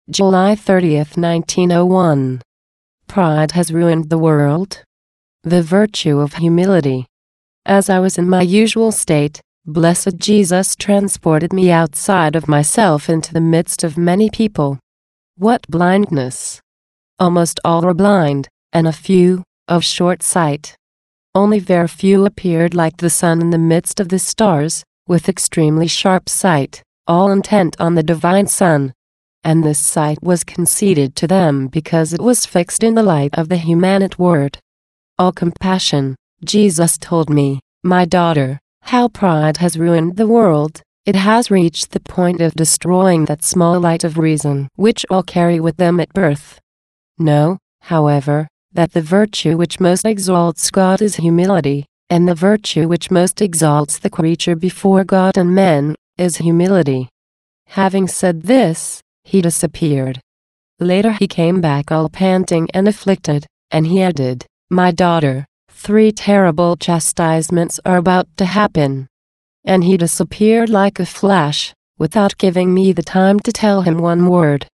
July 30, 1901. Pride has ruined the world. The virtue of humility. As I was in my usual state, blessed Jesus transported me outside of myself into the midst of many people. What blindness! Almost all were blind, and a few, of short sight. Only very few appeared like the sun in the midst of the stars, with extremely sharp sight, all intent on the divine sun. And this sight was conceded to them because it was fixed in the light of the humanate word. All compassion, Jesus told me, my daughter, how pride has ruined the world. It has reached the point of destroying that small light of reason which all carry with them at birth. Know, however, that the virtue which most exalts God is humility, and the virtue which most exalts the creature before God and men is humility. Having said this, he disappeared. Later he came back all panting and afflicted, and he added, my daughter, 3 terrible chastisements are about to happen. And he disappeared like a flash, without giving me the time to tell him one word.